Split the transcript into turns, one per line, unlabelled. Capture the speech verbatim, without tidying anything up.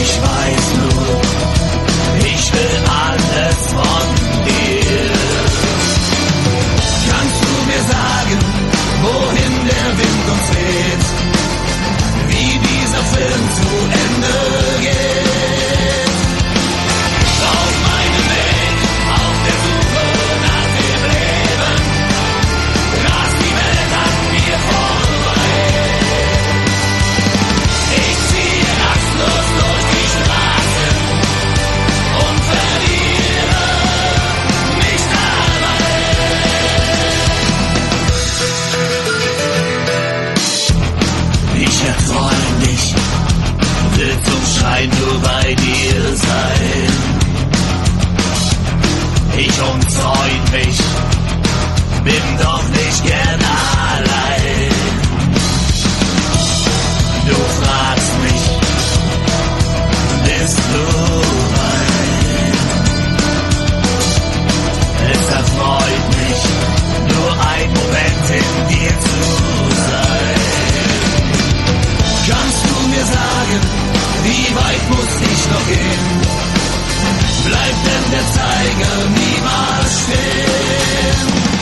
ich weiß nur, ich will alles von dir. Kannst du mir sagen, wohin der Wind uns weht, wie dieser Film zu Ende geht? Auf meinem Weg, auf der Suche nach dem Leben, rast die Welt an mir vorbei. Ich ziehe rastlos durch die Straßen und verliere mich dabei. Ich erfreue dich, will zum Schein nur bei dir sein. Ich umzäun mich, bin doch nicht gern allein. Du fragst mich, bist du rein? Es erfreut mich, nur ein Moment in dir zu sein. Kannst du mir sagen, wie weit muss ich noch gehen? Bleibt denn der Zeiger niemals stehen?